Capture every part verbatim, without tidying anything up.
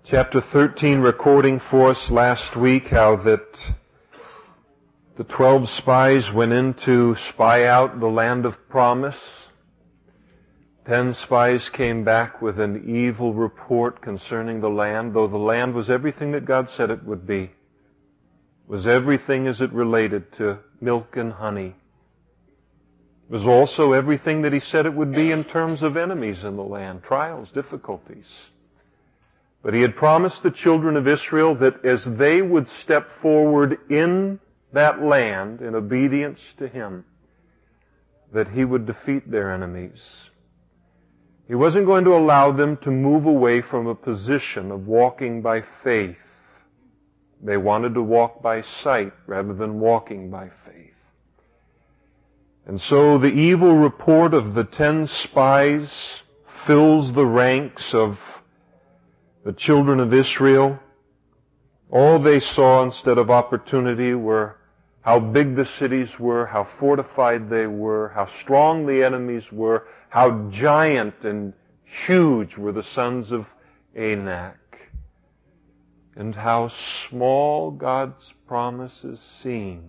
Chapter thirteen recording for us last week how that the twelve spies went in to spy out the land of promise. Ten spies came back with an evil report concerning the land, though the land was everything that God said it would be. It was everything as it related to milk and honey. It was also everything that He said it would be in terms of enemies in the land, trials, difficulties. But He had promised the children of Israel that as they would step forward in that land in obedience to Him, that He would defeat their enemies. He wasn't going to allow them to move away from a position of walking by faith. They wanted to walk by sight rather than walking by faith. And so the evil report of the ten spies fills the ranks of the children of Israel. All they saw instead of opportunity were how big the cities were, how fortified they were, how strong the enemies were, how giant and huge were the sons of Anak, and how small God's promises seemed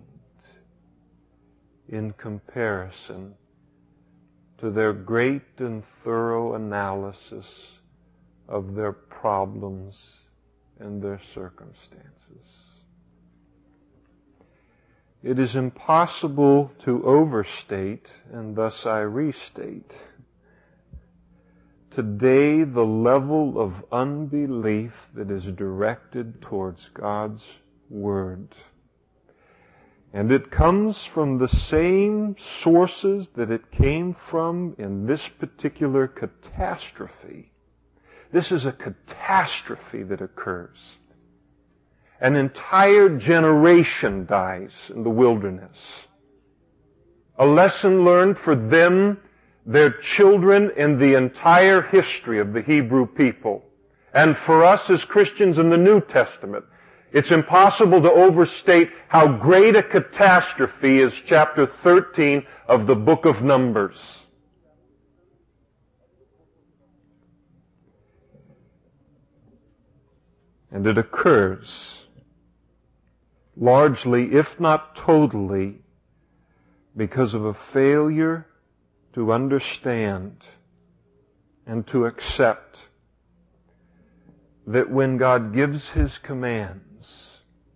in comparison to their great and thorough analysis of their problems and their circumstances. It is impossible to overstate, and thus I restate, today the level of unbelief that is directed towards God's Word. And it comes from the same sources that it came from in this particular catastrophe. This is a catastrophe that occurs. An entire generation dies in the wilderness. A lesson learned for them, their children, and the entire history of the Hebrew people. And for us as Christians in the New Testament, it's impossible to overstate how great a catastrophe is chapter thirteen of the book of Numbers. And it occurs largely, if not totally, because of a failure to understand and to accept that when God gives His commands,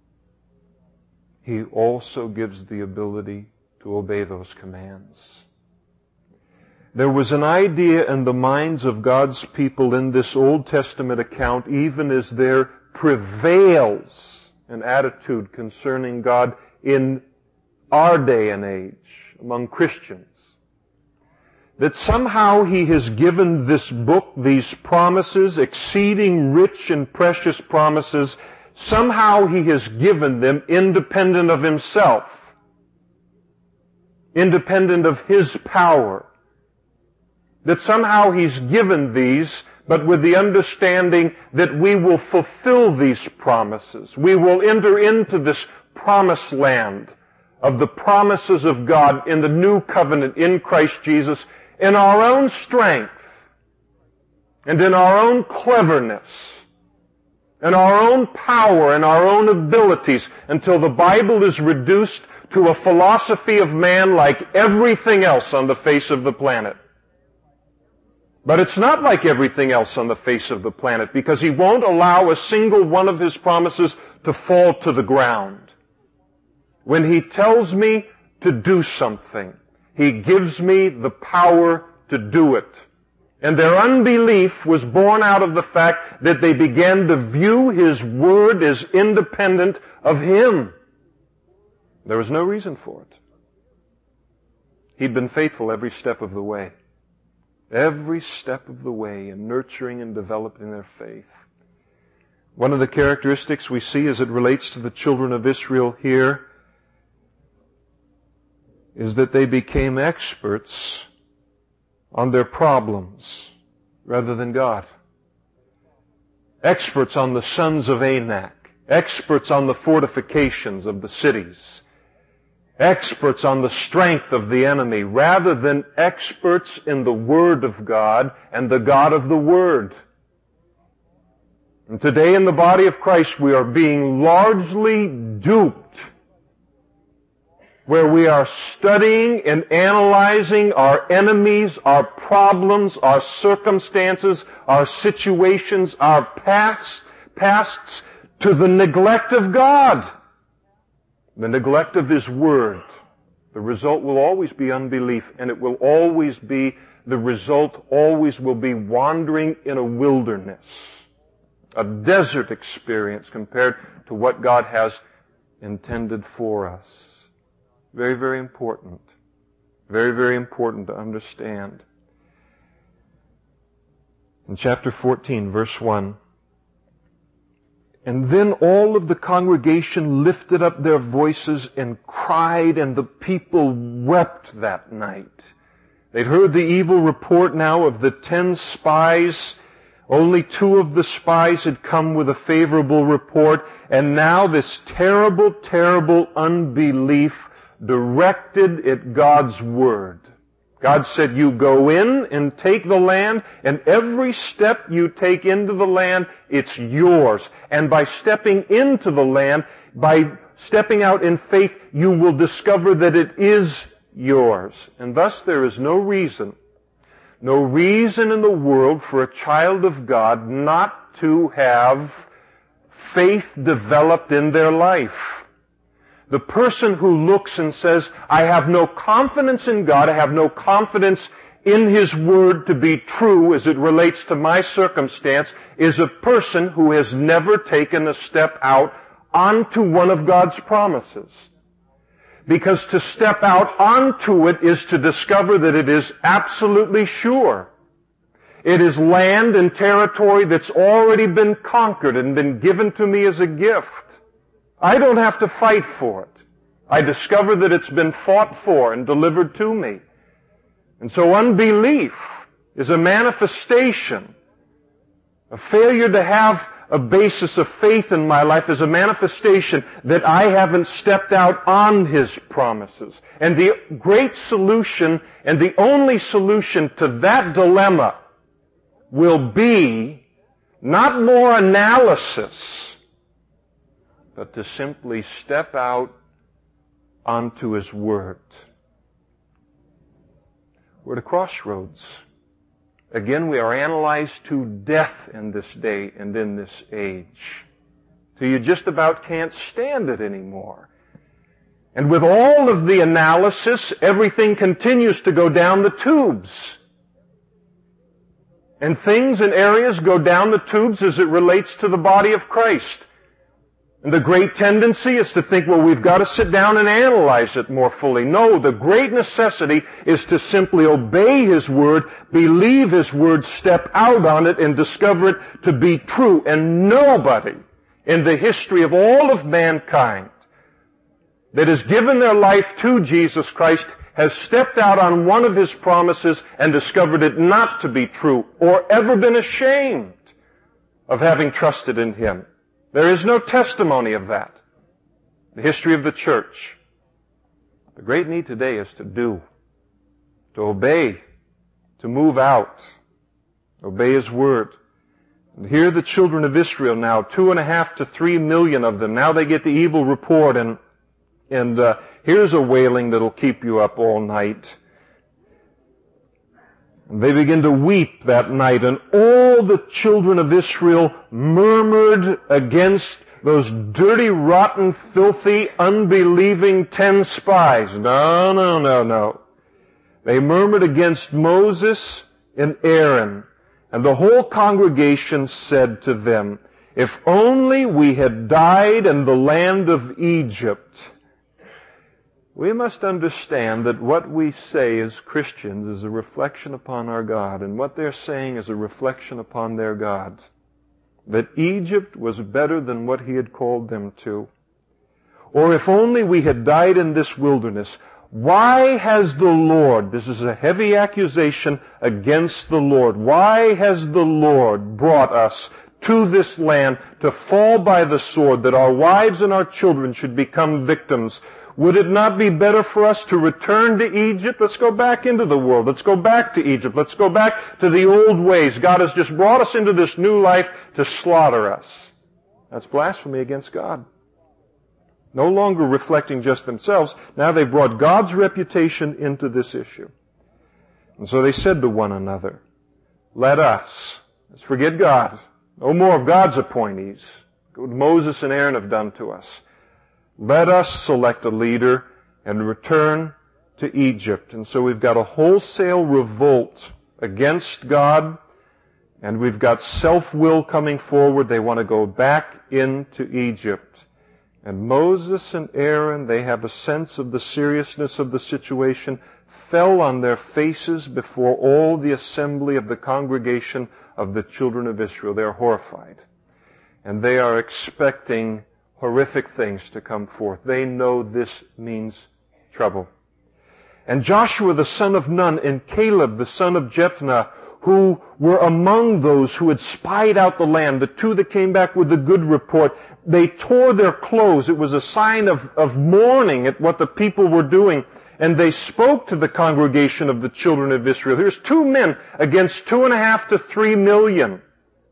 He also gives the ability to obey those commands. There was an idea in the minds of God's people in this Old Testament account, even as there prevails an attitude concerning God in our day and age among Christians, that somehow He has given this book, these promises, exceeding rich and precious promises, somehow He has given them independent of Himself, independent of His power, that somehow He's given these but with the understanding that we will fulfill these promises. We will enter into this promised land of the promises of God in the new covenant in Christ Jesus in our own strength and in our own cleverness and our own power and our own abilities, until the Bible is reduced to a philosophy of man like everything else on the face of the planet. But it's not like everything else on the face of the planet, because He won't allow a single one of His promises to fall to the ground. When He tells me to do something, He gives me the power to do it. And their unbelief was born out of the fact that they began to view His Word as independent of Him. There was no reason for it. He'd been faithful every step of the way. Every step of the way in nurturing and developing their faith. One of the characteristics we see as it relates to the children of Israel here is that they became experts on their problems rather than God. Experts on the sons of Anak. Experts on the fortifications of the cities. Experts on the strength of the enemy, rather than experts in the Word of God and the God of the Word. And today in the body of Christ we are being largely duped, where we are studying and analyzing our enemies, our problems, our circumstances, our situations, our past, pasts, to the neglect of God, the neglect of His Word. The result will always be unbelief, and it will always be, the result always will be wandering in a wilderness, a desert experience compared to what God has intended for us. Very, very important. Very, very important to understand. In chapter fourteen, verse one, "And then all of the congregation lifted up their voices and cried, and the people wept that night." They'd heard the evil report now of the ten spies. Only two of the spies had come with a favorable report, and now this terrible, terrible unbelief directed at God's Word. God said, you go in and take the land, and every step you take into the land, it's yours. And by stepping into the land, by stepping out in faith, you will discover that it is yours. And thus there is no reason, no reason in the world for a child of God not to have faith developed in their life. The person who looks and says, I have no confidence in God, I have no confidence in His Word to be true as it relates to my circumstance, is a person who has never taken a step out onto one of God's promises. Because to step out onto it is to discover that it is absolutely sure. It is land and territory that's already been conquered and been given to me as a gift. I don't have to fight for it. I discover that it's been fought for and delivered to me. And so unbelief is a manifestation. A failure to have a basis of faith in my life is a manifestation that I haven't stepped out on His promises. And the great solution and the only solution to that dilemma will be not more analysis, but to simply step out onto His Word. We're at a crossroads. Again, we are analyzed to death in this day and in this age, till you just about can't stand it anymore. And with all of the analysis, everything continues to go down the tubes. And things and areas go down the tubes as it relates to the body of Christ. And the great tendency is to think, well, we've got to sit down and analyze it more fully. No, the great necessity is to simply obey His Word, believe His Word, step out on it, and discover it to be true. And nobody in the history of all of mankind that has given their life to Jesus Christ has stepped out on one of His promises and discovered it not to be true, or ever been ashamed of having trusted in Him. There is no testimony of that. The history of the church. The great need today is to do, to obey, to move out, obey His Word. And here the children of Israel now, two and a half to three million of them, now they get the evil report, and and uh, here's a wailing that'll keep you up all night. And they begin to weep that night, and all the children of Israel murmured against those dirty, rotten, filthy, unbelieving ten spies. No, no, no, no. They murmured against Moses and Aaron, and the whole congregation said to them, if only we had died in the land of Egypt. We must understand that what we say as Christians is a reflection upon our God, and what they're saying is a reflection upon their God. That Egypt was better than what He had called them to. Or if only we had died in this wilderness. Why has the Lord, this is a heavy accusation against the Lord, why has the Lord brought us to this land to fall by the sword, that our wives and our children should become victims? Would it not be better for us to return to Egypt? Let's go back into the world. Let's go back to Egypt. Let's go back to the old ways. God has just brought us into this new life to slaughter us. That's blasphemy against God. No longer reflecting just themselves. Now they've brought God's reputation into this issue. And so they said to one another, let us, let's forget God. No more of God's appointees. What Moses and Aaron have done to us. Let us select a leader and return to Egypt. And so we've got a wholesale revolt against God, and we've got self-will coming forward. They want to go back into Egypt. And Moses and Aaron, they have a sense of the seriousness of the situation, fell on their faces before all the assembly of the congregation of the children of Israel. They're horrified. And they are expecting horrific things to come forth. They know this means trouble. And Joshua the son of Nun and Caleb the son of Jephunneh, who were among those who had spied out the land, the two that came back with the good report, they tore their clothes. It was a sign of, of mourning at what the people were doing. And they spoke to the congregation of the children of Israel. Here's two men against two and a half to three million.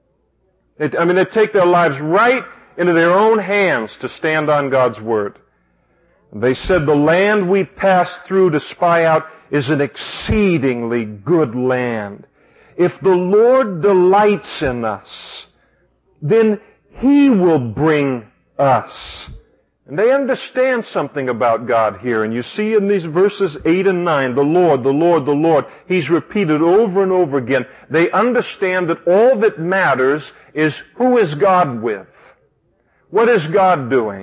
It, I mean, they take their lives right into their own hands to stand on God's word. They said, the land we passed through to spy out is an exceedingly good land. If the Lord delights in us, then He will bring us. And they understand something about God here. And you see in these verses eight and nine, the Lord, the Lord, the Lord. He's repeated over and over again. They understand that all that matters is who is God with. What is God doing?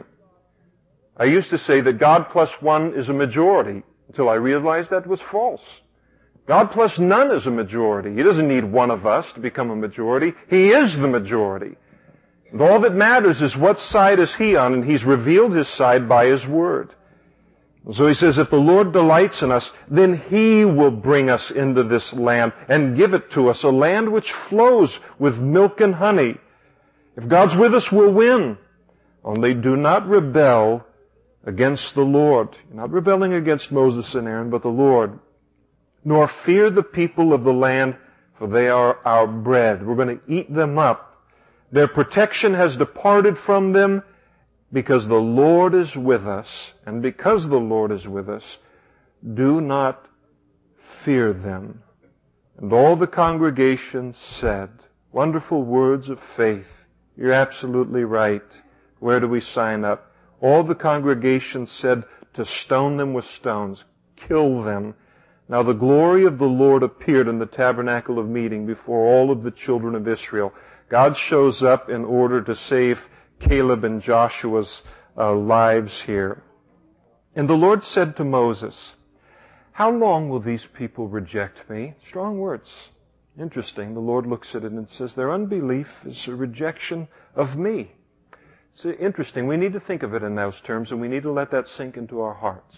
I used to say that God plus one is a majority until I realized that was false. God plus none is a majority. He doesn't need one of us to become a majority. He is the majority. And all that matters is what side is He on, and He's revealed His side by His word. And so He says, if the Lord delights in us, then He will bring us into this land and give it to us, a land which flows with milk and honey. If God's with us, we'll win. Only do not rebel against the Lord. You're not rebelling against Moses and Aaron, but the Lord. Nor fear the people of the land, for they are our bread. We're going to eat them up. Their protection has departed from them because the Lord is with us. And because the Lord is with us, do not fear them. And all the congregation said, wonderful words of faith. You're absolutely right. Where do we sign up? All the congregation said to stone them with stones, kill them. Now the glory of the Lord appeared in the tabernacle of meeting before all of the children of Israel. God shows up in order to save Caleb and Joshua's uh, lives here. And the Lord said to Moses, how long will these people reject me? Strong words. Interesting. The Lord looks at it and says, their unbelief is a rejection of me. It's interesting. We need to think of it in those terms, and we need to let that sink into our hearts.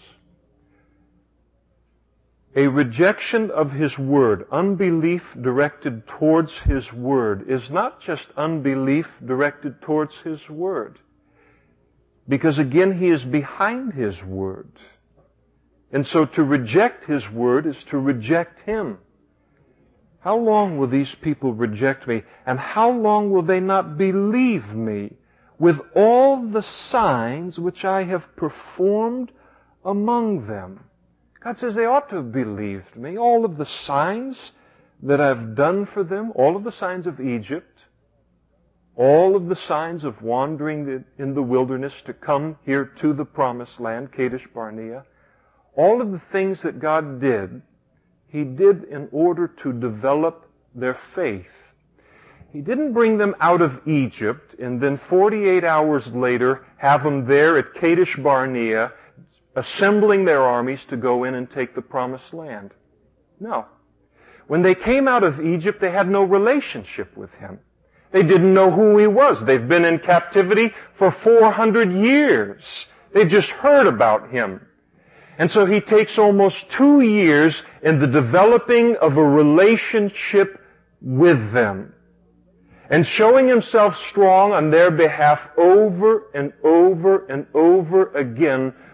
A rejection of His word, unbelief directed towards His word, is not just unbelief directed towards His word. Because again, He is behind His word. And so to reject His word is to reject Him. How long will these people reject me? And how long will they not believe me with all the signs which I have performed among them? God says they ought to have believed me. All of the signs that I've done for them, all of the signs of Egypt, all of the signs of wandering in the wilderness to come here to the promised land, Kadesh Barnea, all of the things that God did, He did in order to develop their faith. He didn't bring them out of Egypt and then forty-eight hours later have them there at Kadesh Barnea assembling their armies to go in and take the promised land. No. When they came out of Egypt, they had no relationship with Him. They didn't know who He was. They've been in captivity for four hundred years. They've just heard about Him. And so He takes almost two years in the developing of a relationship with them and showing Himself strong on their behalf over and over and over again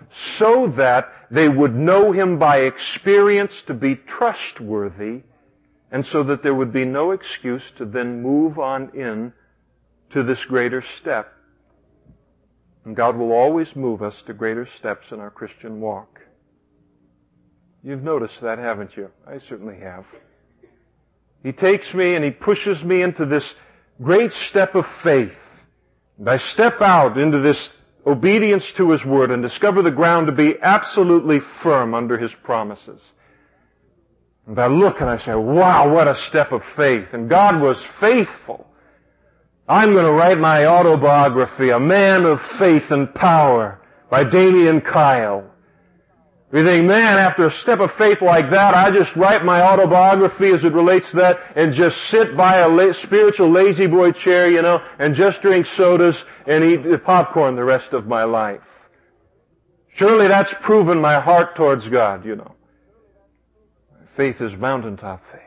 so that they would know Him by experience to be trustworthy, and so that there would be no excuse to then move on in to this greater step. And God will always move us to greater steps in our Christian walk. You've noticed that, haven't you? I certainly have. He takes me and He pushes me into this great step of faith. And I step out into this obedience to His Word and discover the ground to be absolutely firm under His promises. And I look and I say, wow, what a step of faith. And God was faithful. I'm going to write my autobiography, A Man of Faith and Power, by Damian Kyle. We think, man, after a step of faith like that, I just write my autobiography as it relates to that and just sit by a la- spiritual lazy boy chair, you know, and just drink sodas and eat popcorn the rest of my life. Surely that's proven my heart towards God, you know. Faith is mountaintop faith.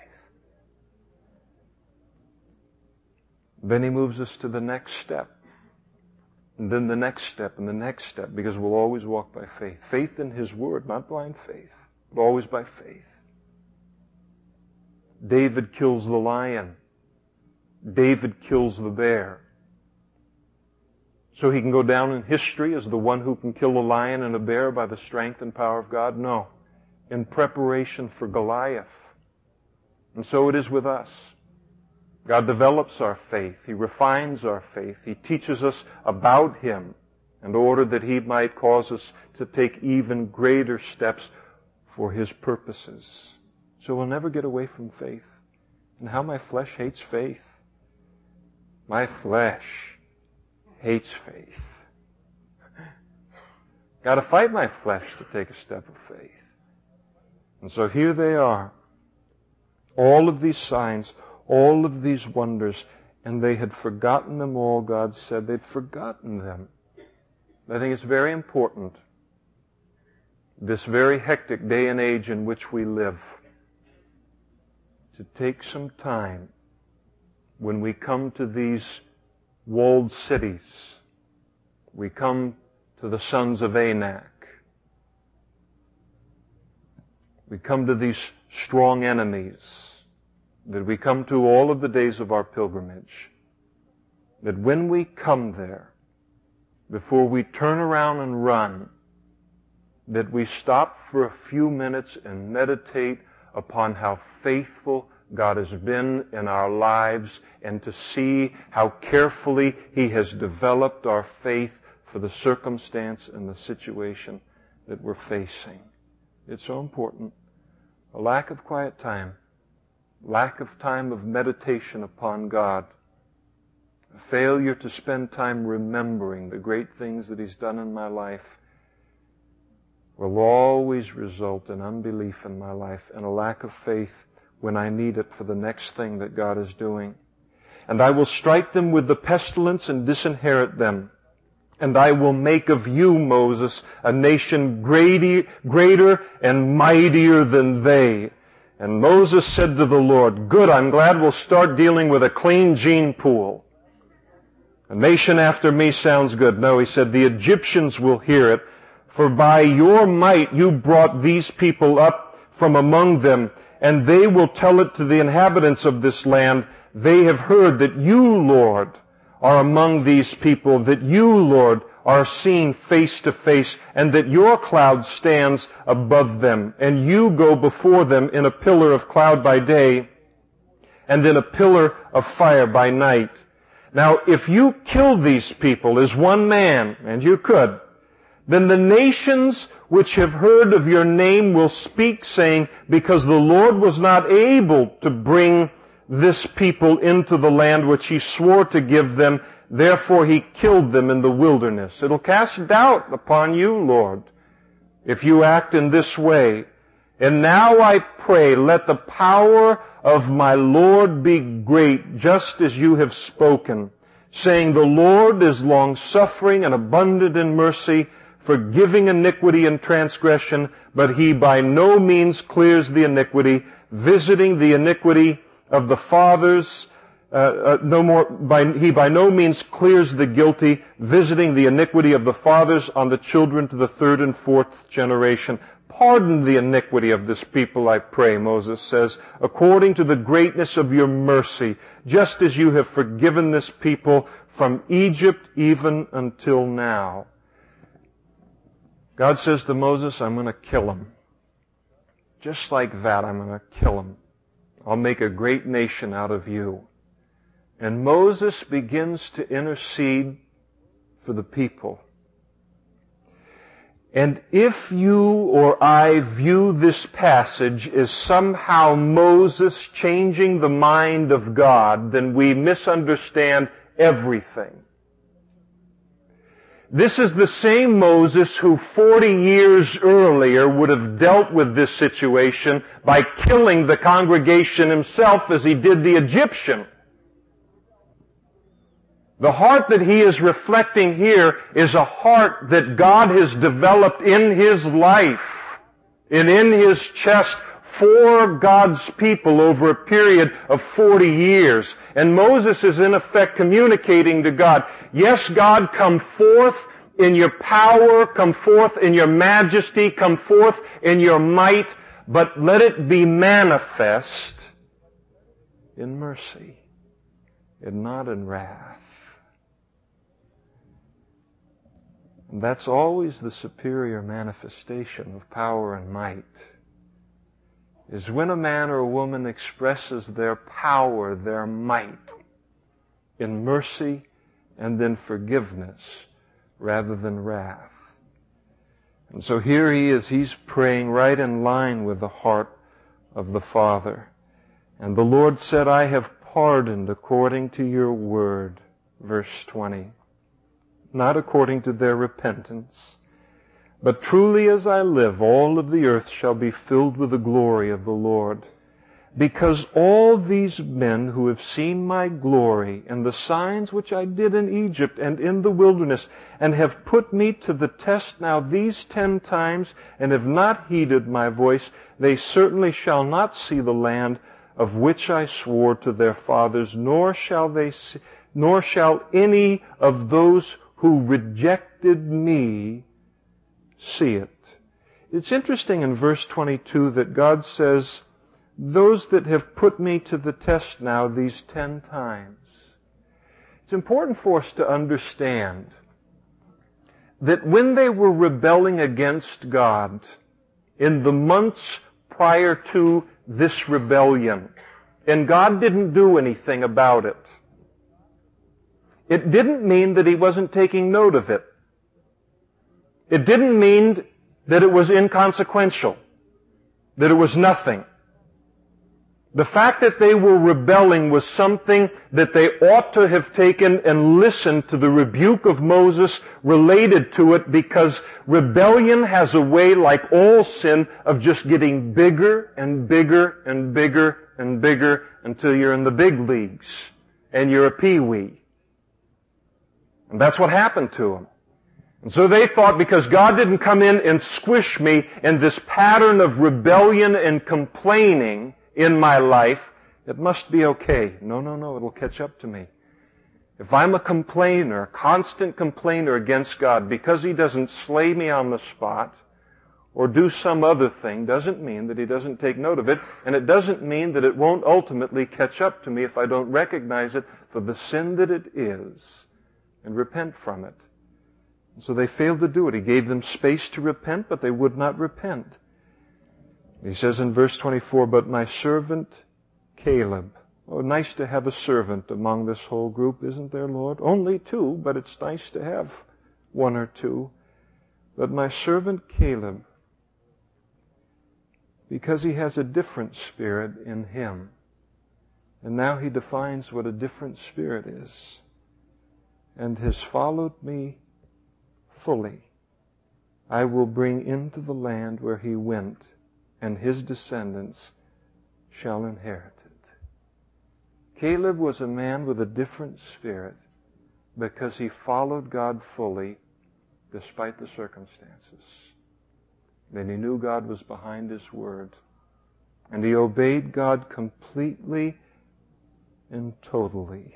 Then He moves us to the next step. And then the next step and the next step, because we'll always walk by faith. Faith in His Word, not blind faith, but always by faith. David kills the lion. David kills the bear. So he can go down in history as the one who can kill a lion and a bear by the strength and power of God? No. In preparation for Goliath. And so it is with us. God develops our faith. He refines our faith. He teaches us about Him in order that He might cause us to take even greater steps for His purposes. So we'll never get away from faith. And how my flesh hates faith. My flesh hates faith. Got to fight my flesh to take a step of faith. And so here they are. All of these signs, all of these wonders, and they had forgotten them all, God said. They'd forgotten them. I think it's very important, this very hectic day and age in which we live, to take some time when we come to these walled cities. We come to the sons of Anak. We come to these strong enemies that we come to all of the days of our pilgrimage. That when we come there, before we turn around and run, that we stop for a few minutes and meditate upon how faithful God has been in our lives and to see how carefully He has developed our faith for the circumstance and the situation that we're facing. It's so important. A lack of quiet time, lack of time of meditation upon God, a failure to spend time remembering the great things that He's done in my life will always result in unbelief in my life and a lack of faith when I need it for the next thing that God is doing. And I will strike them with the pestilence and disinherit them. And I will make of you, Moses, a nation greater, greater and mightier than they. And Moses said to the Lord, good, I'm glad we'll start dealing with a clean gene pool. A nation after me sounds good. No, he said, the Egyptians will hear it, for by your might you brought these people up from among them, and they will tell it to the inhabitants of this land. They have heard that you, Lord, are among these people, that you, Lord, are seen face to face, and that your cloud stands above them, and you go before them in a pillar of cloud by day, and in a pillar of fire by night. Now, if you kill these people as one man, and you could, then the nations which have heard of your name will speak, saying, because the Lord was not able to bring this people into the land which He swore to give them, therefore He killed them in the wilderness. It'll cast doubt upon you, Lord, if you act in this way. And now I pray, let the power of my Lord be great, just as you have spoken, saying, the Lord is long-suffering and abundant in mercy, forgiving iniquity and transgression, but He by no means clears the iniquity, visiting the iniquity of the fathers uh, uh, no more, by, he by no means clears the guilty, visiting the iniquity of the fathers on the children to the third and fourth generation. Pardon the iniquity of this people, I pray, Moses says, according to the greatness of your mercy, just as you have forgiven this people from Egypt even until now. God says to Moses, I'm going to kill him. Just like that, I'm going to kill him. I'll make a great nation out of you. And Moses begins to intercede for the people. And if you or I view this passage as somehow Moses changing the mind of God, then we misunderstand everything. This is the same Moses who forty years earlier would have dealt with this situation by killing the congregation himself as he did the Egyptian. The heart that he is reflecting here is a heart that God has developed in his life and in his chest for God's people over a period of forty years. And Moses is in effect communicating to God, yes, God, come forth in your power, come forth in your majesty, come forth in your might, but let it be manifest in mercy and not in wrath. And that's always the superior manifestation of power and might, is when a man or a woman expresses their power, their might, in mercy and in forgiveness rather than wrath. And so here he is, he's praying right in line with the heart of the Father. And the Lord said, I have pardoned according to your word, verse twenty. Not according to their repentance. But truly as I live, all of the earth shall be filled with the glory of the Lord. Because all these men who have seen my glory and the signs which I did in Egypt and in the wilderness, and have put me to the test now these ten times, and have not heeded my voice, they certainly shall not see the land of which I swore to their fathers, nor shall they see, nor shall any of those who rejected me see it. It's interesting in verse twenty-two that God says, those that have put me to the test now these ten times. It's important for us to understand that when they were rebelling against God, in the months prior to this rebellion, and God didn't do anything about it, it didn't mean that he wasn't taking note of it. It didn't mean that it was inconsequential, that it was nothing. The fact that they were rebelling was something that they ought to have taken and listened to the rebuke of Moses related to it, because rebellion has a way, like all sin, of just getting bigger and bigger and bigger and bigger until you're in the big leagues and you're a peewee. And that's what happened to them. And so they thought, because God didn't come in and squish me in this pattern of rebellion and complaining in my life, it must be okay. No, no, no, it'll catch up to me. If I'm a complainer, a constant complainer against God, because he doesn't slay me on the spot or do some other thing, doesn't mean that he doesn't take note of it, and it doesn't mean that it won't ultimately catch up to me if I don't recognize it for the sin that it is and repent from it. And so they failed to do it. He gave them space to repent, but they would not repent. He says in verse twenty-four, but my servant Caleb. Oh, nice to have a servant among this whole group, isn't there, Lord? Only two, but it's nice to have one or two. But my servant Caleb, because he has a different spirit in him. And now he defines what a different spirit is. And has followed me fully. I will bring into the land where he went, and his descendants shall inherit it. Caleb was a man with a different spirit because he followed God fully despite the circumstances. Then he knew God was behind his word. And he obeyed God completely and totally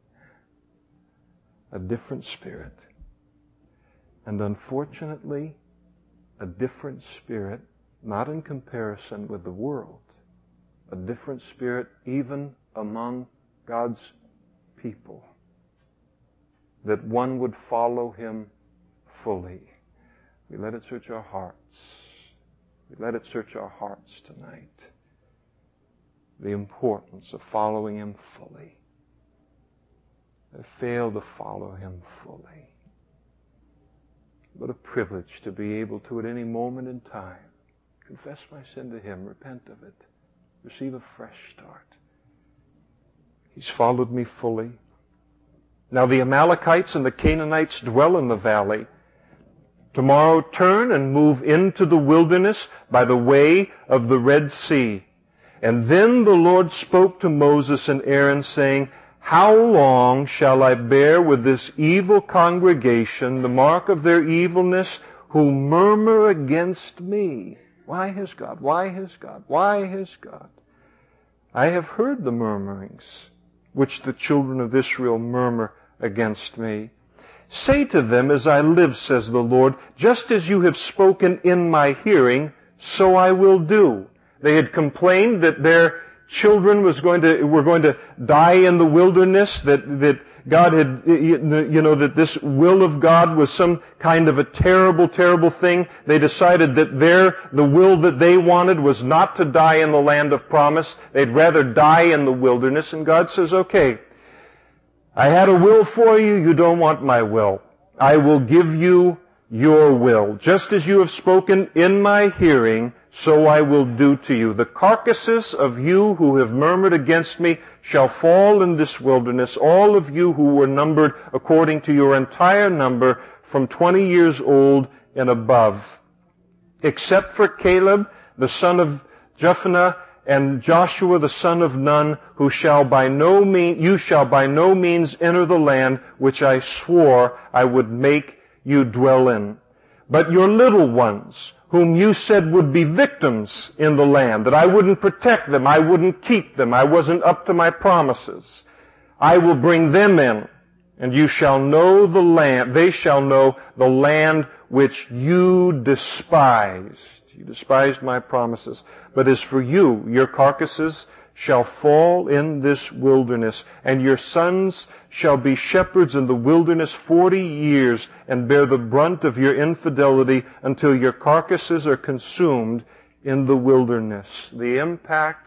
a different spirit. And unfortunately, a different spirit, not in comparison with the world, a different spirit even among God's people, that one would follow Him fully. We let it search our hearts. We let it search our hearts tonight. The importance of following Him fully. I fail to follow Him fully. What a privilege to be able to, at any moment in time, confess my sin to Him, repent of it, receive a fresh start. He's followed me fully. Now the Amalekites and the Canaanites dwell in the valley. Tomorrow turn and move into the wilderness by the way of the Red Sea. And then the Lord spoke to Moses and Aaron, saying, How long shall I bear with this evil congregation, the mark of their evilness, who murmur against me? Why has God? Why has God? Why has God? I have heard the murmurings which the children of Israel murmur against me. Say to them, as I live, says the Lord, just as you have spoken in my hearing, so I will do. They had complained that their children was going to, were going to die in the wilderness, that, that God had, you know, that this will of God was some kind of a terrible, terrible thing. They decided that their, the will that they wanted was not to die in the land of promise. They'd rather die in the wilderness. And God says, okay, I had a will for you, you don't want my will. I will give you your will. Just as you have spoken in my hearing, so I will do to you. The carcasses of you who have murmured against me shall fall in this wilderness, all of you who were numbered according to your entire number from twenty years old and above, except for Caleb, the son of Jephunneh, and Joshua the son of Nun, who shall by no means, you shall by no means enter the land which I swore I would make you dwell in. But your little ones, whom you said would be victims in the land, that I wouldn't protect them, I wouldn't keep them, I wasn't up to my promises, I will bring them in, and you shall know the land, they shall know the land which you despised. You despised my promises. But as for you, your carcasses shall fall in this wilderness, and your sons shall be shepherds in the wilderness forty years, and bear the brunt of your infidelity until your carcasses are consumed in the wilderness. The impact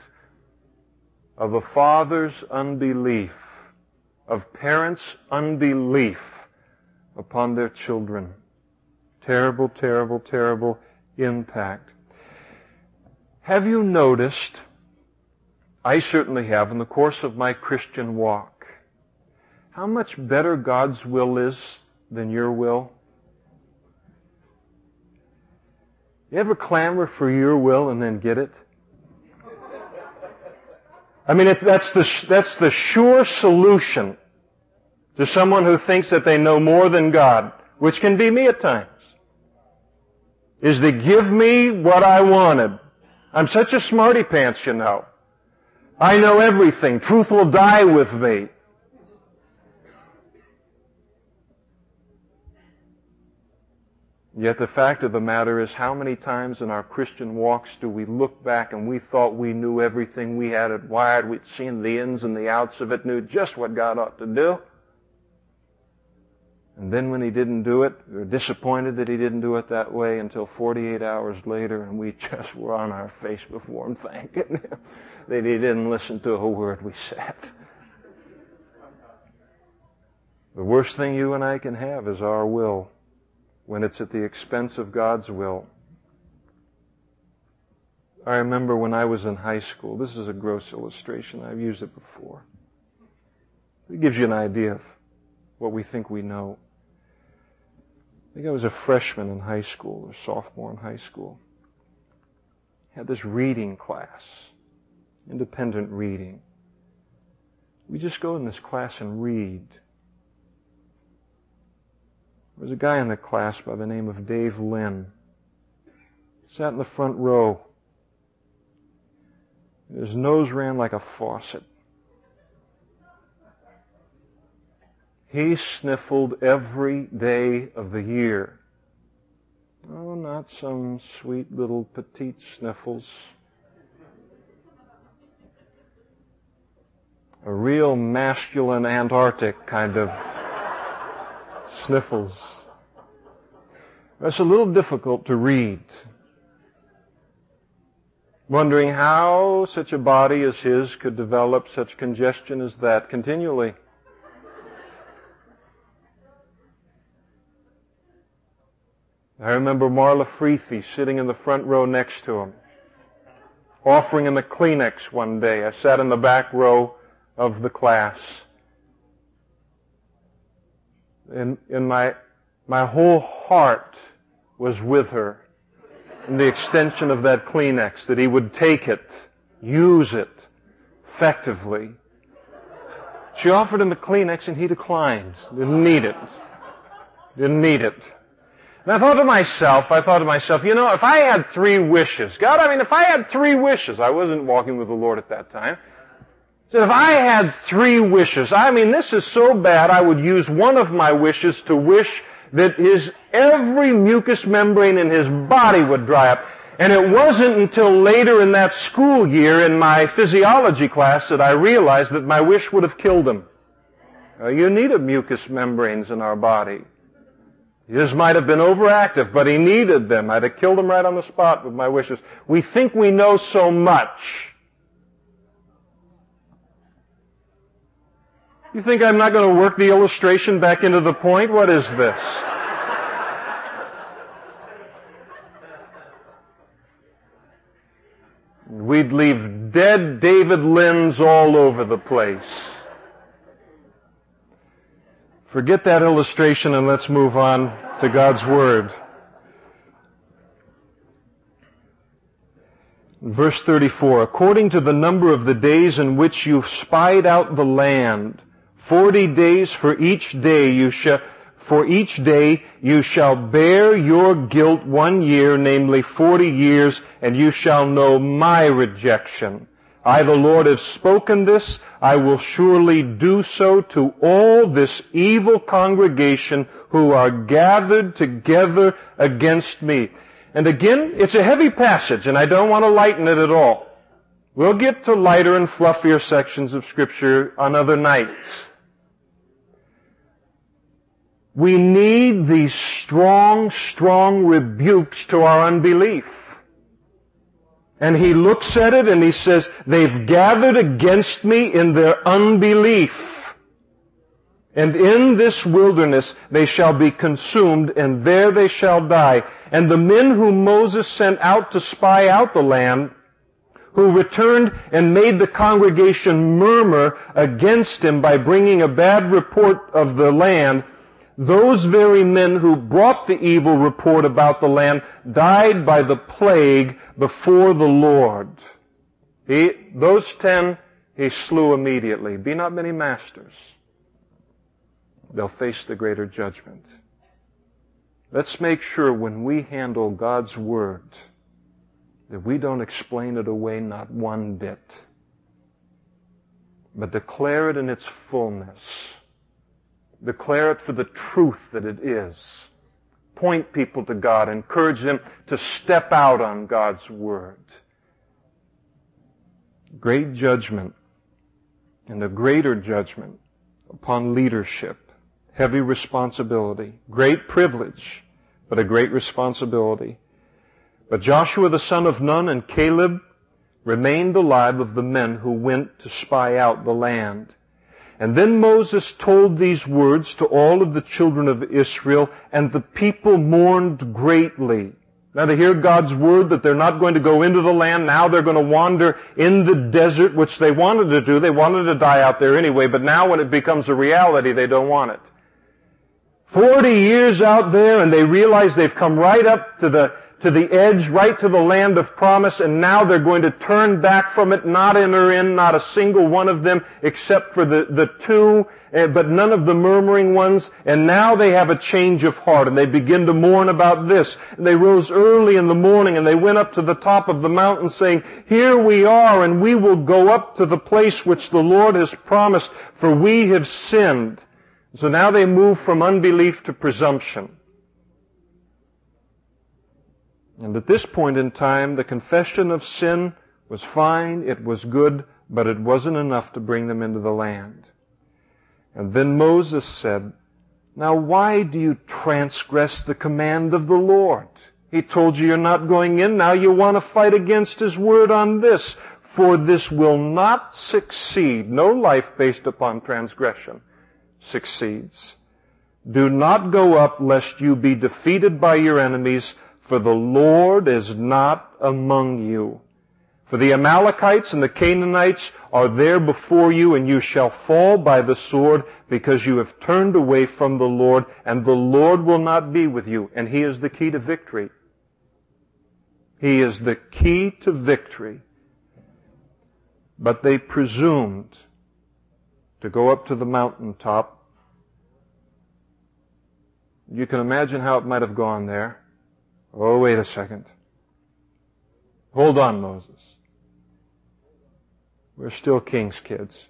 of a father's unbelief, of parents' unbelief upon their children. Terrible, terrible, terrible impact. Have you noticed, I certainly have in the course of my Christian walk, how much better God's will is than your will? You ever clamor for your will and then get it? I mean, it, that's the, that's the sure solution to someone who thinks that they know more than God, which can be me at times, is to give me what I wanted. I'm such a smarty pants, you know. I know everything. Truth will die with me. Yet the fact of the matter is, how many times in our Christian walks do we look back and we thought we knew everything, we had it wired, we'd seen the ins and the outs of it, knew just what God ought to do. And then when He didn't do it, we were disappointed that He didn't do it that way until forty-eight hours later, and we just were on our face before Him thanking Him that He didn't listen to a word we said. The worst thing you and I can have is our will, when it's at the expense of God's will. I remember when I was in high school, this is a gross illustration, I've used it before. It gives you an idea of what we think we know. I think I was a freshman in high school, or sophomore in high school. I had this reading class, independent reading. We just go in this class and read. There was a guy in the class by the name of Dave Lynn. He sat in the front row. His nose ran like a faucet. he sniffled every day of the year. Oh, not some sweet little petite sniffles. A real masculine Antarctic kind of sniffles. That's a little difficult to read. Wondering how such a body as his could develop such congestion as that continually. I remember Marla Freethy sitting in the front row next to him, offering him a Kleenex one day. I sat in the back row of the class. And, and my, my whole heart was with her in the extension of that Kleenex, that he would take it, use it effectively. She offered him a Kleenex and he declined. Didn't need it. Didn't need it. And I thought to myself, I thought to myself, you know, if I had three wishes, God, I mean, if I had three wishes, I wasn't walking with the Lord at that time. So if I had three wishes, I mean, this is so bad, I would use one of my wishes to wish that his, every mucous membrane in his body would dry up. And it wasn't until later in that school year in my physiology class that I realized that my wish would have killed him. Uh, you needed mucous membranes in our body. His might have been overactive, but he needed them. I'd have killed him right on the spot with my wishes. We think we know so much. You think I'm not going to work the illustration back into the point? What is this? We'd leave dead David Lynns all over the place. Forget that illustration and let's move on to God's Word. Verse thirty-four, according to the number of the days in which you spied out the land, forty days for each day you shall, for each day you shall bear your guilt one year, namely forty years, and you shall know my rejection. I, the Lord, have spoken this. I will surely do so to all this evil congregation who are gathered together against me. And again, it's a heavy passage, and I don't want to lighten it at all. We'll get to lighter and fluffier sections of Scripture on other nights. We need these strong, strong rebukes to our unbelief. And he looks at it and he says, they've gathered against me in their unbelief. And in this wilderness they shall be consumed, and there they shall die. And the men whom Moses sent out to spy out the land, who returned and made the congregation murmur against him by bringing a bad report of the land, those very men who brought the evil report about the land died by the plague before the Lord. He, those ten he slew immediately. Be not many masters. They'll face the greater judgment. Let's make sure when we handle God's Word that we don't explain it away not one bit, but declare it in its fullness. Declare it for the truth that it is. Point people to God. Encourage them to step out on God's Word. Great judgment and a greater judgment upon leadership. Heavy responsibility. Great privilege, but a great responsibility. But Joshua the son of Nun and Caleb remained alive of the men who went to spy out the land. And then Moses told these words to all of the children of Israel, and the people mourned greatly. Now to hear God's word that they're not going to go into the land, now they're going to wander in the desert, which they wanted to do. They wanted to die out there anyway, but now when it becomes a reality, they don't want it. Forty years out there, and they realize they've come right up to the to the edge, right to the land of promise, and now they're going to turn back from it, not enter in, not a single one of them, except for the, the two, but none of the murmuring ones, and now they have a change of heart, and they begin to mourn about this. And they rose early in the morning, and they went up to the top of the mountain, saying, here we are, and we will go up to the place which the Lord has promised, for we have sinned. So now they move from unbelief to presumption. And at this point in time, the confession of sin was fine, it was good, but it wasn't enough to bring them into the land. And then Moses said, "Now why do you transgress the command of the Lord? He told you you're not going in, now you want to fight against His word on this. For this will not succeed." No life based upon transgression succeeds. "Do not go up lest you be defeated by your enemies, for the Lord is not among you. For the Amalekites and the Canaanites are there before you, and you shall fall by the sword, because you have turned away from the Lord, and the Lord will not be with you." And He is the key to victory. He is the key to victory. But they presumed to go up to the mountaintop. You can imagine how it might have gone there. Oh, wait a second. Hold on, Moses. We're still king's kids.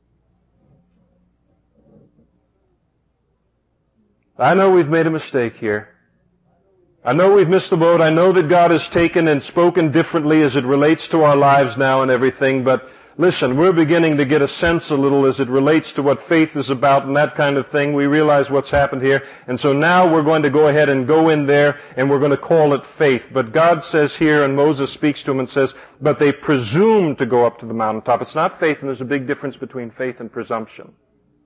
I know we've made a mistake here. I know we've missed the boat. I know that God has taken and spoken differently as it relates to our lives now and everything, but listen, we're beginning to get a sense a little as it relates to what faith is about and that kind of thing. We realize what's happened here. And so now we're going to go ahead and go in there and we're going to call it faith. But God says here, and Moses speaks to him and says, but they presumed to go up to the mountaintop. It's not faith, and there's a big difference between faith and presumption.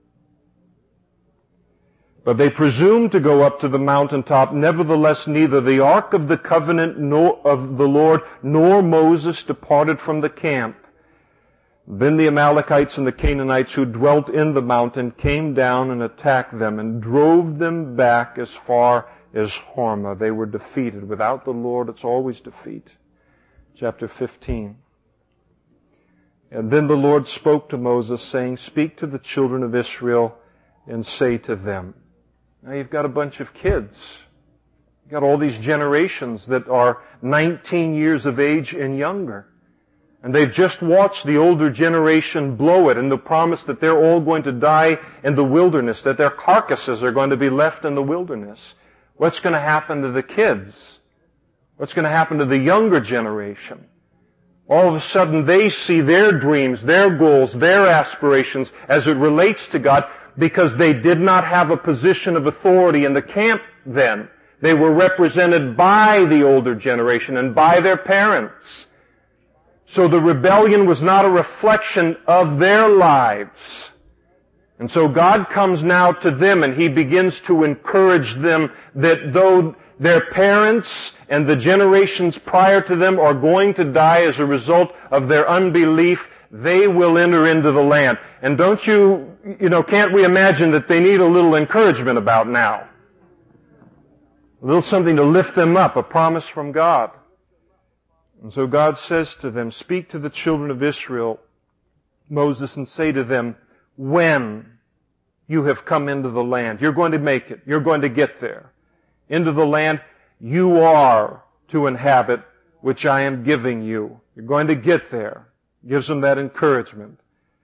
But they presumed to go up to the mountaintop. Nevertheless, neither the ark of the covenant nor of the Lord nor Moses departed from the camp. Then the Amalekites and the Canaanites who dwelt in the mountain came down and attacked them and drove them back as far as Hormah. They were defeated. Without the Lord, it's always defeat. Chapter fifteen. And then the Lord spoke to Moses, saying, "Speak to the children of Israel and say to them." Now you've got a bunch of kids. You've got all these generations that are nineteen years of age and younger. And they've just watched the older generation blow it in the promise that they're all going to die in the wilderness, that their carcasses are going to be left in the wilderness. What's going to happen to the kids? What's going to happen to the younger generation? All of a sudden they see their dreams, their goals, their aspirations as it relates to God, because they did not have a position of authority in the camp then. They were represented by the older generation and by their parents. So the rebellion was not a reflection of their lives. And so God comes now to them and He begins to encourage them that though their parents and the generations prior to them are going to die as a result of their unbelief, they will enter into the land. And don't you, you know, can't we imagine that they need a little encouragement about now? A little something to lift them up, a promise from God. And so God says to them, "Speak to the children of Israel, Moses, and say to them, when you have come into the land, you're going to make it, you're going to get there, into the land you are to inhabit, which I am giving you. You're going to get there." Gives them that encouragement.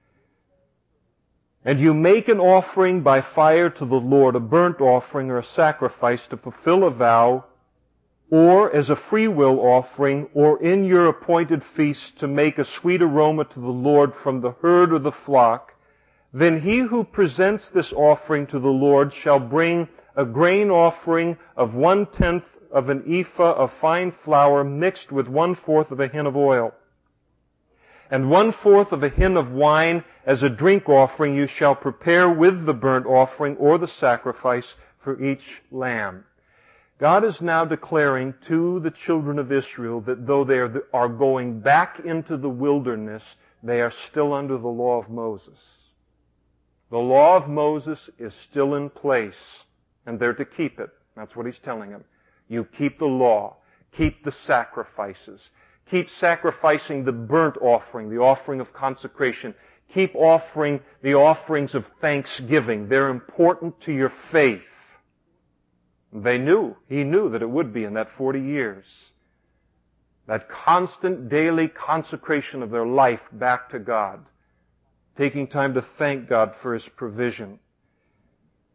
"And you make an offering by fire to the Lord, a burnt offering or a sacrifice to fulfill a vow, or as a freewill offering, or in your appointed feasts to make a sweet aroma to the Lord from the herd or the flock. Then he who presents this offering to the Lord shall bring a grain offering of one-tenth of an ephah of fine flour mixed with one-fourth of a hin of oil. And one-fourth of a hin of wine as a drink offering you shall prepare with the burnt offering or the sacrifice for each lamb." God is now declaring to the children of Israel that though they are going back into the wilderness, they are still under the law of Moses. The law of Moses is still in place, and they're to keep it. That's what He's telling them. You keep the law. Keep the sacrifices. Keep sacrificing the burnt offering, the offering of consecration. Keep offering the offerings of thanksgiving. They're important to your faith. They knew, he knew that it would be in that forty years. That constant daily consecration of their life back to God. Taking time to thank God for His provision.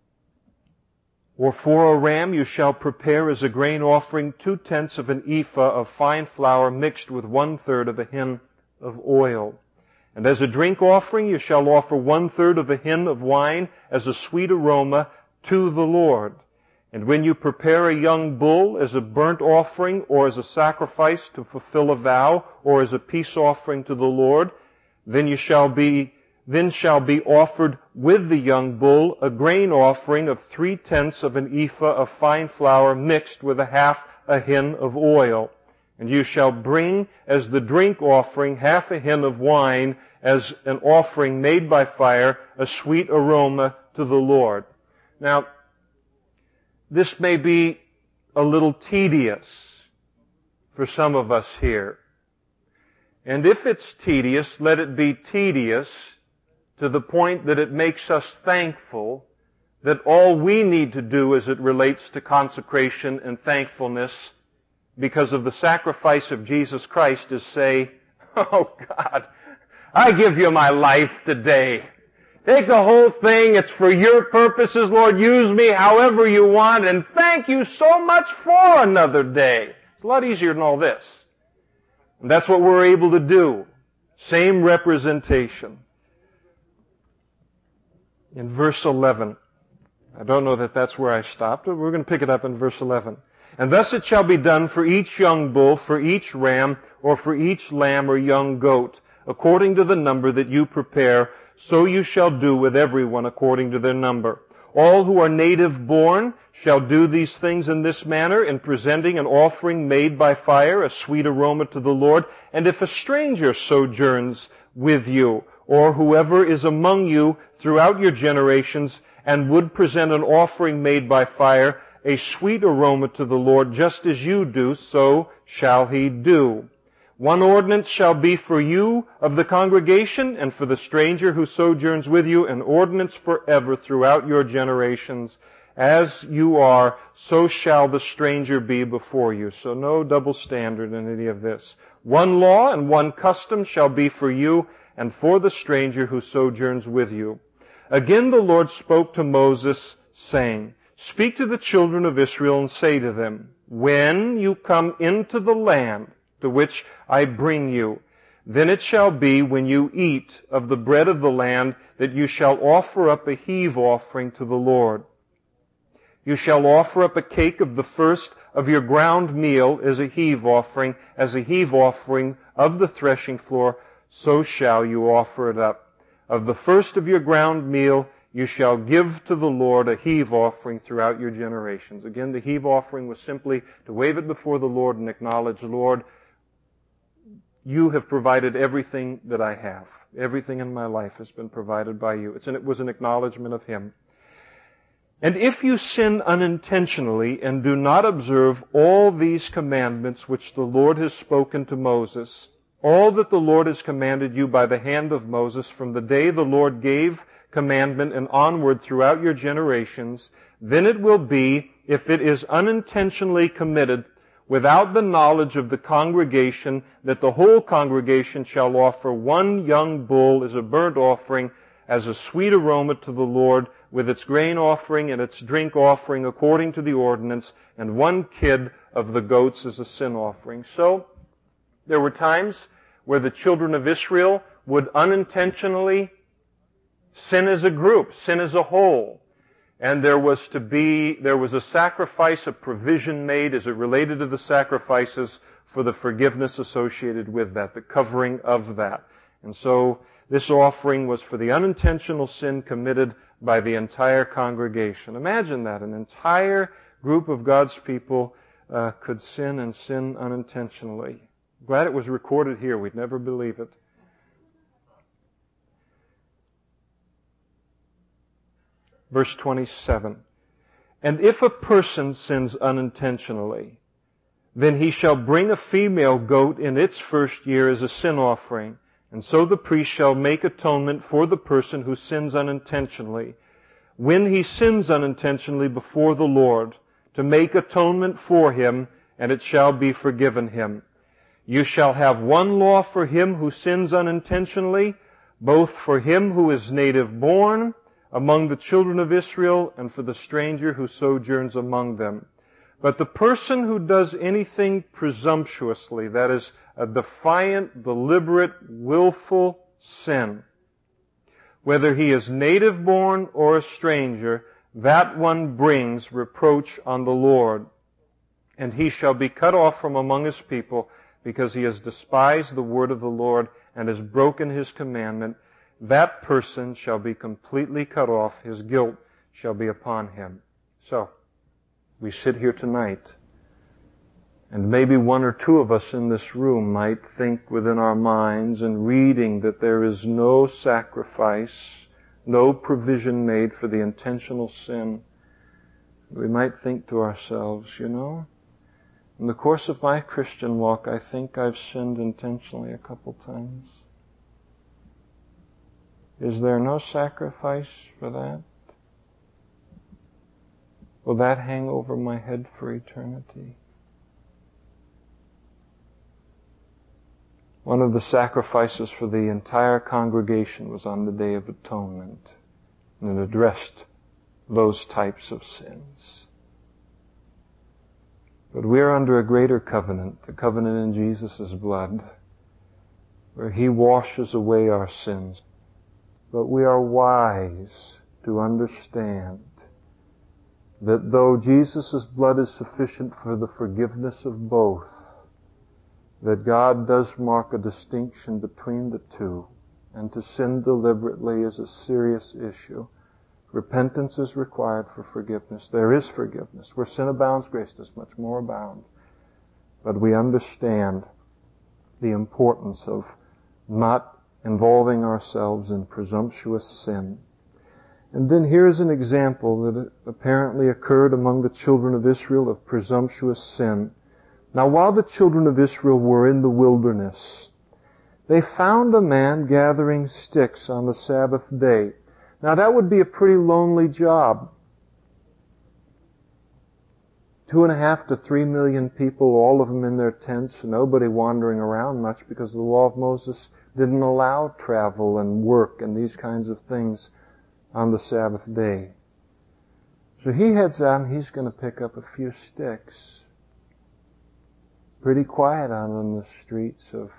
Or for a ram you shall prepare as a grain offering two-tenths of an ephah of fine flour mixed with one-third of a hin of oil. And as a drink offering you shall offer one-third of a hin of wine as a sweet aroma to the Lord. And when you prepare a young bull as a burnt offering or as a sacrifice to fulfill a vow or as a peace offering to the Lord, then you shall be, then shall be offered with the young bull a grain offering of three-tenths of an ephah of fine flour mixed with a half a hin of oil. And you shall bring as the drink offering half a hin of wine as an offering made by fire, a sweet aroma to the Lord. Now, this may be a little tedious for some of us here. And if it's tedious, let it be tedious to the point that it makes us thankful that all we need to do as it relates to consecration and thankfulness because of the sacrifice of Jesus Christ is say, "Oh God, I give you my life today. Take the whole thing. It's for your purposes, Lord. Use me however you want, and thank you so much for another day." It's a lot easier than all this. And that's what we're able to do. Same representation. In verse eleven, I don't know that that's where I stopped, but we're going to pick it up in verse eleven. "And thus it shall be done for each young bull, for each ram, or for each lamb or young goat, according to the number that you prepare, so you shall do with everyone according to their number. All who are native born shall do these things in this manner, in presenting an offering made by fire, a sweet aroma to the Lord. And if a stranger sojourns with you, or whoever is among you throughout your generations, and would present an offering made by fire, a sweet aroma to the Lord, just as you do, so shall he do. One ordinance shall be for you of the congregation, and for the stranger who sojourns with you, an ordinance forever throughout your generations. As you are, so shall the stranger be before you." So no double standard in any of this. "One law and one custom shall be for you, and for the stranger who sojourns with you." Again the Lord spoke to Moses, saying, "Speak to the children of Israel and say to them, when you come into the land to which I bring you, then it shall be when you eat of the bread of the land that you shall offer up a heave offering to the Lord. You shall offer up a cake of the first of your ground meal as a heave offering, as a heave offering of the threshing floor, so shall you offer it up. Of the first of your ground meal you shall give to the Lord a heave offering throughout your generations." Again, the heave offering was simply to wave it before the Lord and acknowledge, "Lord, you have provided everything that I have. Everything in my life has been provided by you." It's an, it was an acknowledgement of Him. "And if you sin unintentionally and do not observe all these commandments which the Lord has spoken to Moses, all that the Lord has commanded you by the hand of Moses from the day the Lord gave commandment and onward throughout your generations, then it will be, if it is unintentionally committed, without the knowledge of the congregation, that the whole congregation shall offer one young bull as a burnt offering, as a sweet aroma to the Lord, with its grain offering and its drink offering according to the ordinance, and one kid of the goats as a sin offering." So, there were times where the children of Israel would unintentionally sin as a group, sin as a whole. And there was to be, there was a sacrifice, a provision made as it related to the sacrifices for the forgiveness associated with that, the covering of that. And so this offering was for the unintentional sin committed by the entire congregation. Imagine that, an entire group of God's people uh, could sin and sin unintentionally. Glad it was recorded here. We'd never believe it. Verse twenty-seven. "And if a person sins unintentionally, then he shall bring a female goat in its first year as a sin offering, and so the priest shall make atonement for the person who sins unintentionally, when he sins unintentionally before the Lord, to make atonement for him, and it shall be forgiven him. You shall have one law for him who sins unintentionally, both for him who is native born, among the children of Israel and for the stranger who sojourns among them. But the person who does anything presumptuously, that is, a defiant, deliberate, willful sin, whether he is native born or a stranger, that one brings reproach on the Lord. And he shall be cut off from among his people, because he has despised the word of the Lord and has broken his commandment. That person shall be completely cut off. His guilt shall be upon him. So, we sit here tonight, and maybe one or two of us in this room might think within our minds, in reading that there is no sacrifice, no provision made for the intentional sin. We might think to ourselves, you know, in the course of my Christian walk, I think I've sinned intentionally a couple times. Is there no sacrifice for that? Will that hang over my head for eternity? One of the sacrifices for the entire congregation was on the Day of Atonement, and it addressed those types of sins. But we are under a greater covenant, the covenant in Jesus' blood, where He washes away our sins. But we are wise to understand that though Jesus' blood is sufficient for the forgiveness of both, that God does mark a distinction between the two, and to sin deliberately is a serious issue. Repentance is required for forgiveness. There is forgiveness. Where sin abounds, grace does much more abound. But we understand the importance of not involving ourselves in presumptuous sin. And then here's an example that apparently occurred among the children of Israel of presumptuous sin. Now, while the children of Israel were in the wilderness, they found a man gathering sticks on the Sabbath day. Now, that would be a pretty lonely job. Two and a half to three million people, all of them in their tents, nobody wandering around much because the law of Moses didn't allow travel and work and these kinds of things on the Sabbath day. So he heads out and he's going to pick up a few sticks. Pretty quiet out on the streets of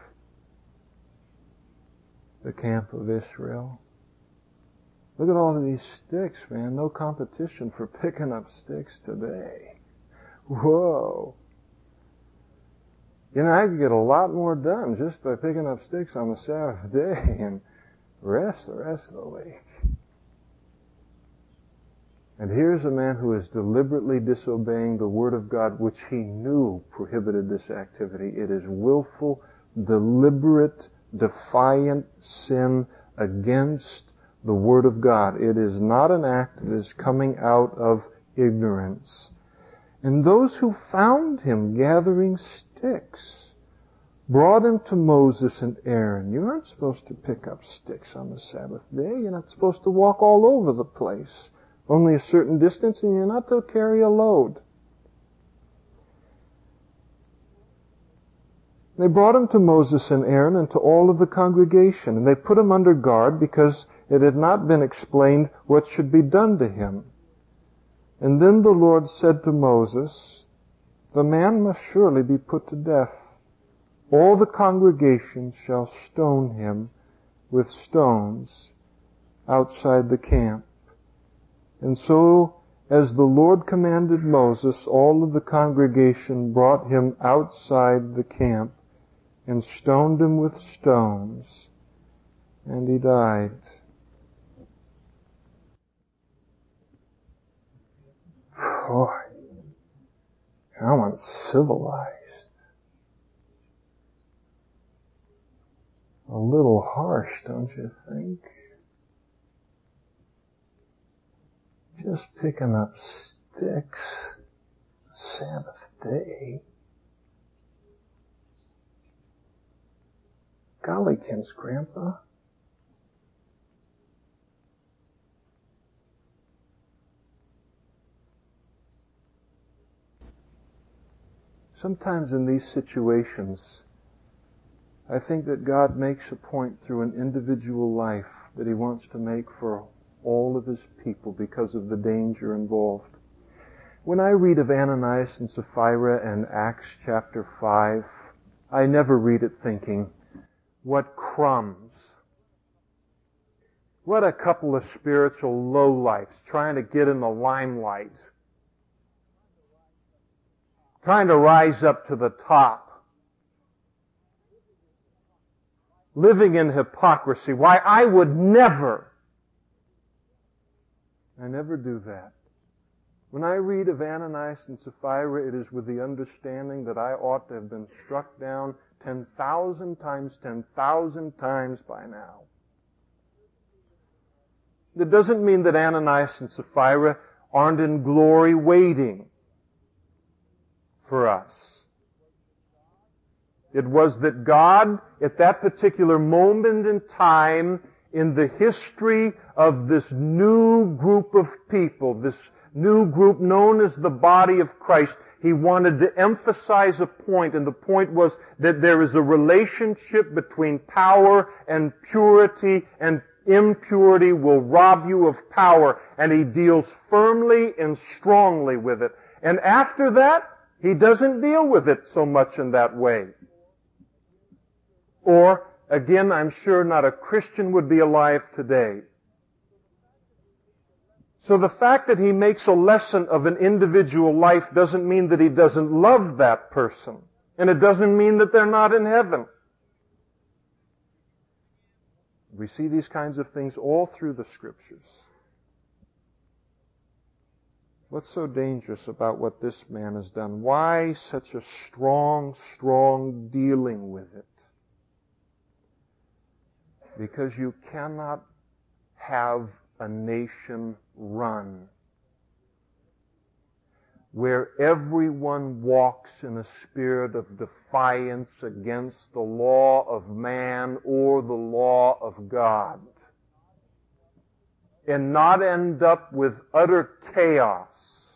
the camp of Israel. Look at all of these sticks, man. No competition for picking up sticks today. Whoa. You know, I could get a lot more done just by picking up sticks on the Sabbath day and rest the rest of the week. And here's a man who is deliberately disobeying the Word of God, which he knew prohibited this activity. It is willful, deliberate, defiant sin against the Word of God. It is not an act that is coming out of ignorance. And those who found him gathering sticks brought him to Moses and Aaron. You aren't supposed to pick up sticks on the Sabbath day. You're not supposed to walk all over the place. Only a certain distance, and you're not to carry a load. They brought him to Moses and Aaron and to all of the congregation, and they put him under guard because it had not been explained what should be done to him. And then the Lord said to Moses, "The man must surely be put to death. All the congregation shall stone him with stones outside the camp." And so, as the Lord commanded Moses, all of the congregation brought him outside the camp and stoned him with stones, and he died. Boy, I want civilized. A little harsh, don't you think? Just picking up sticks, Sabbath day. Gollykins, Grandpa. Sometimes in these situations, I think that God makes a point through an individual life that He wants to make for all of his people because of the danger involved. When I read of Ananias and Sapphira in Acts chapter five, I never read it thinking, what crumbs. What a couple of spiritual lowlifes trying to get in the limelight. Trying to rise up to the top. Living in hypocrisy. Why, I would never. I never do that. When I read of Ananias and Sapphira, it is with the understanding that I ought to have been struck down ten thousand times, ten thousand times by now. That doesn't mean that Ananias and Sapphira aren't in glory waiting for us. It was that God, at that particular moment in time, in the history of this new group of people, this new group known as the body of Christ, He wanted to emphasize a point, and the point was that there is a relationship between power and purity, and impurity will rob you of power, and He deals firmly and strongly with it. And after that, He doesn't deal with it so much in that way. Or, again, I'm sure not a Christian would be alive today. So the fact that He makes a lesson of an individual life doesn't mean that He doesn't love that person. And it doesn't mean that they're not in heaven. We see these kinds of things all through the Scriptures. What's so dangerous about what this man has done? Why such a strong, strong dealing with it? Because you cannot have a nation run where everyone walks in a spirit of defiance against the law of man or the law of God, and not end up with utter chaos.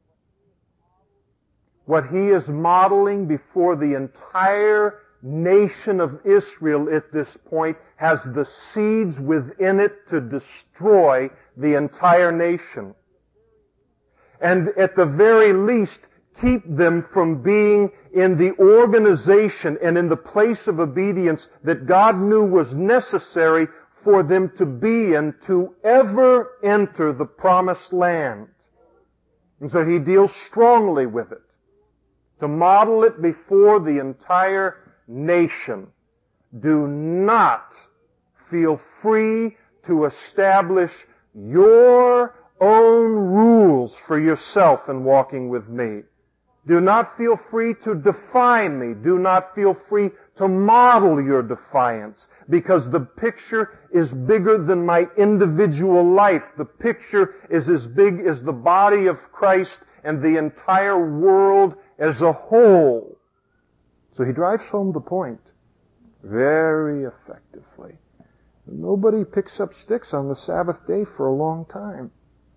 What he is modeling before the entire nation of Israel at this point has the seeds within it to destroy the entire nation. And at the very least, keep them from being in the organization and in the place of obedience that God knew was necessary for them to be in to ever enter the promised land. And so He deals strongly with it, to model it before the entire nation. Do not feel free to establish your own rules for yourself in walking with me. Do not feel free to defy me. Do not feel free to model your defiance, because the picture is bigger than my individual life. The picture is as big as the body of Christ and the entire world as a whole. So he drives home the point very effectively. Nobody picks up sticks on the Sabbath day for a long time.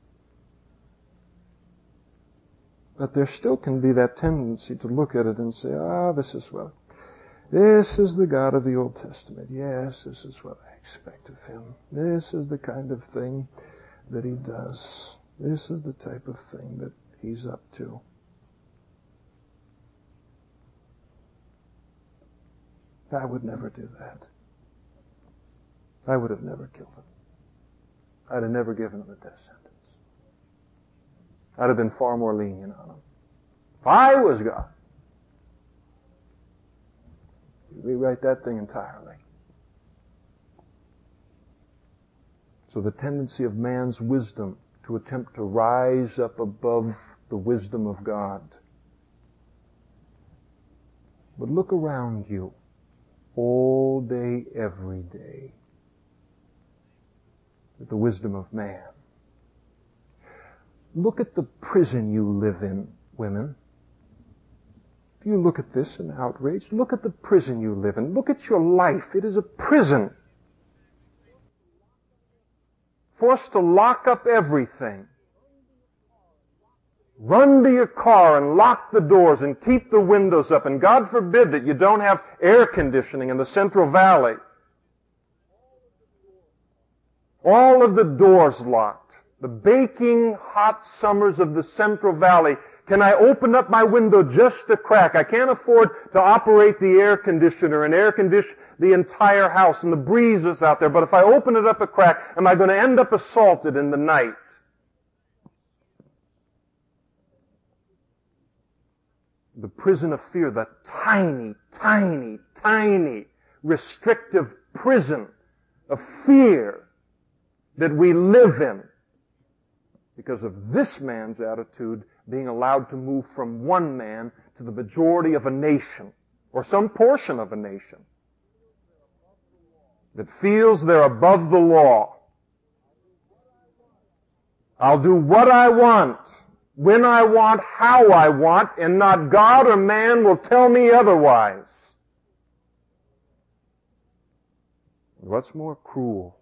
But there still can be that tendency to look at it and say, ah, this is what, this is the God of the Old Testament. Yes, this is what I expect of Him. This is the kind of thing that He does. This is the type of thing that He's up to. I would never do that. I would have never killed him. I'd have never given him a death sentence. I'd have been far more lenient on him. If I was God, you'd rewrite that thing entirely. So the tendency of man's wisdom to attempt to rise up above the wisdom of God. But look around you all day, every day, at the wisdom of man. Look at the prison you live in, women. If you look at this in outrage, look at the prison you live in. Look at your life. It is a prison. Forced to lock up everything. Run to your car and lock the doors and keep the windows up. And God forbid that you don't have air conditioning in the Central Valley. All of the doors locked. The baking hot summers of the Central Valley. Can I open up my window just a crack? I can't afford to operate the air conditioner and air condition the entire house, and the breeze is out there. But if I open it up a crack, am I going to end up assaulted in the night? The prison of fear, the tiny, tiny, tiny restrictive prison of fear that we live in because of this man's attitude being allowed to move from one man to the majority of a nation or some portion of a nation that feels they're above the law. I'll do what I want, when I want, how I want, and not God or man will tell me otherwise. What's more cruel?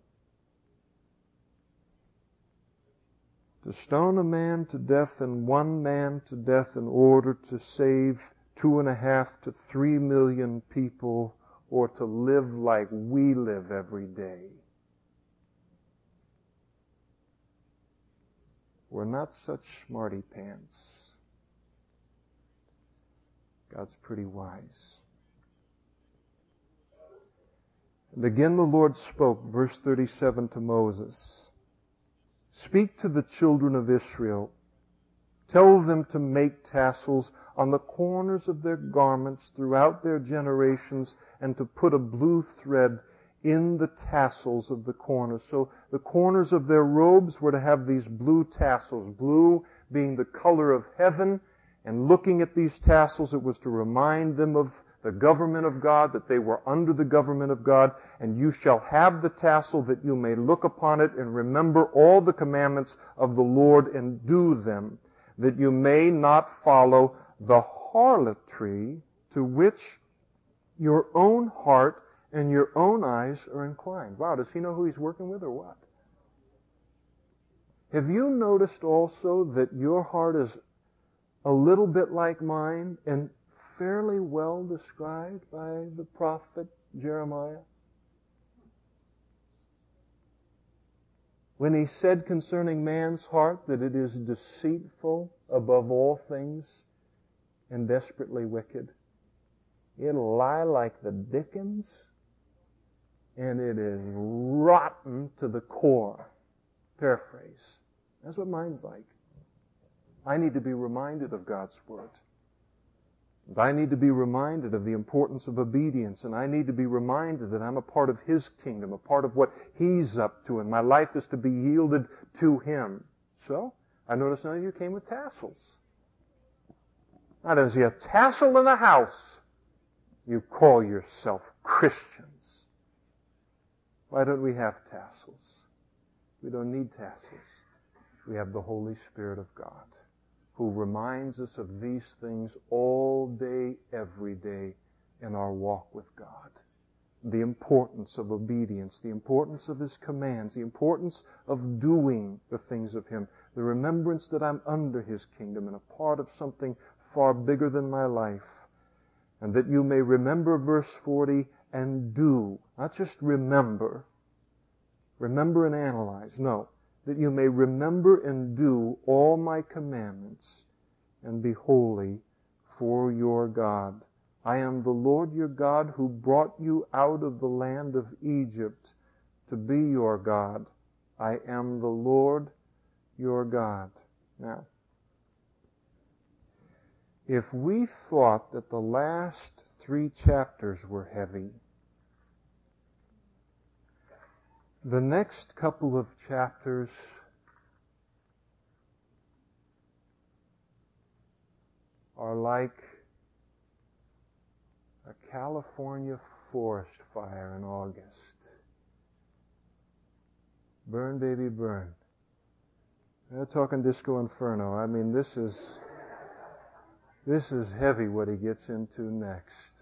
To stone a man to death and one man to death in order to save two and a half to three million people, or to live like we live every day. We're not such smarty pants. God's pretty wise. And again the Lord spoke, verse thirty-seven, to Moses. Speak to the children of Israel. Tell them to make tassels on the corners of their garments throughout their generations, and to put a blue thread in the tassels of the corners. So the corners of their robes were to have these blue tassels, blue being the color of heaven. And looking at these tassels, it was to remind them of the government of God, that they were under the government of God. And you shall have the tassel that you may look upon it and remember all the commandments of the Lord and do them, that you may not follow the harlotry to which your own heart and your own eyes are inclined. Wow, does he know who he's working with or what? Have you noticed also that your heart is a little bit like mine and fairly well described by the prophet Jeremiah? When he said concerning man's heart that it is deceitful above all things and desperately wicked. It'll lie like the dickens, and it is rotten to the core. Paraphrase. That's what mine's like. I need to be reminded of God's Word. And I need to be reminded of the importance of obedience, and I need to be reminded that I'm a part of His kingdom, a part of what He's up to, and my life is to be yielded to Him. So, I notice none of you came with tassels. Now, there's a tassel in the house. You call yourself Christians. Why don't we have tassels? We don't need tassels. We have the Holy Spirit of God, who reminds us of these things all day, every day in our walk with God. The importance of obedience, the importance of His commands, the importance of doing the things of Him, the remembrance that I'm under His kingdom and a part of something far bigger than my life. And that you may remember, verse forty, and do. Not just remember. Remember and analyze. No. That you may remember and do all my commandments and be holy for your God. I am the Lord your God who brought you out of the land of Egypt to be your God. I am the Lord your God. Now, if we thought that the last three chapters were heavy, the next couple of chapters are like a California forest fire in August. Burn, baby, burn. They're talking Disco Inferno. I mean, this is this is heavy what he gets into next.